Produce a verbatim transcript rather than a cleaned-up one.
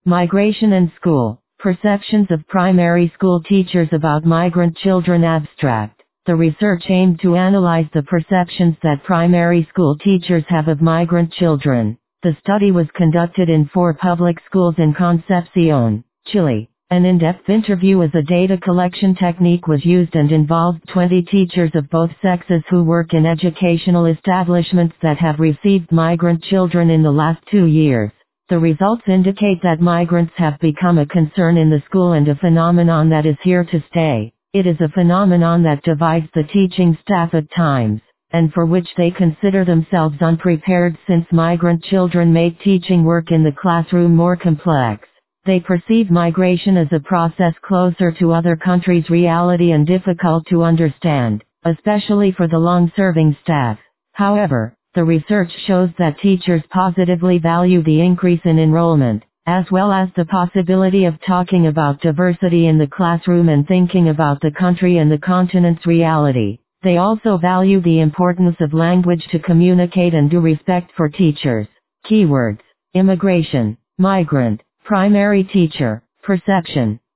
Migration and School. Perceptions of Primary School Teachers About Migrant Children. Abstract. The research aimed to analyze the perceptions that primary school teachers have of migrant children. The study was conducted in four public schools in Concepcion, Chile. An in-depth interview as a data collection technique was used and involved twenty teachers of both sexes who work in educational establishments that have received migrant children in the last two years. The results indicate that migrants have become a concern in the school and a phenomenon that is here to stay. It is a phenomenon that divides the teaching staff at times, and for which they consider themselves unprepared since migrant children make teaching work in the classroom more complex. They perceive migration as a process closer to other countries' reality and difficult to understand, especially for the long-serving staff. However, the research shows that teachers positively value the increase in enrollment, as well as the possibility of talking about diversity in the classroom and thinking about the country and the continent's reality. They also value the importance of language to communicate and do respect for teachers. Keywords: immigration, migrant, primary teacher, perception.